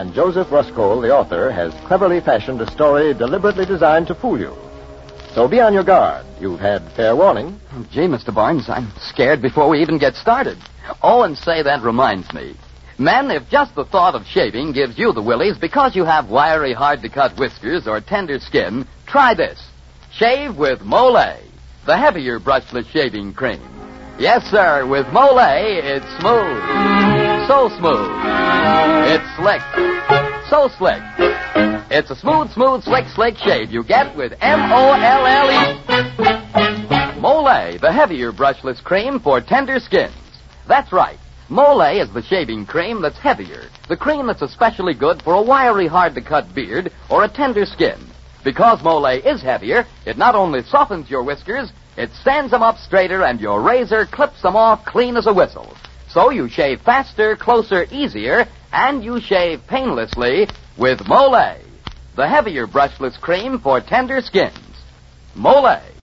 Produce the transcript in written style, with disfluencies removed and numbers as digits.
and Joseph Ruskol, the author, has cleverly fashioned a story deliberately designed to fool you. So be on your guard. You've had fair warning. Oh, gee, Mr. Barnes, I'm scared before we even get started. Oh, and say, that reminds me. Men, if just the thought of shaving gives you the willies because you have wiry, hard-to-cut whiskers or tender skin, try this. Shave with Molay, the heavier brushless shaving cream. Yes, sir, with Molay, it's smooth. So smooth. It's slick. So slick. It's a smooth, slick shave you get with Molle. Molay, the heavier brushless cream for tender skins. That's right. Molay is the shaving cream that's heavier, the cream that's especially good for a wiry, hard-to-cut beard or a tender skin. Because Molay is heavier, it not only softens your whiskers, it stands them up straighter and your razor clips them off clean as a whistle. So you shave faster, closer, easier, and you shave painlessly with Molay, the heavier brushless cream for tender skins. Molay.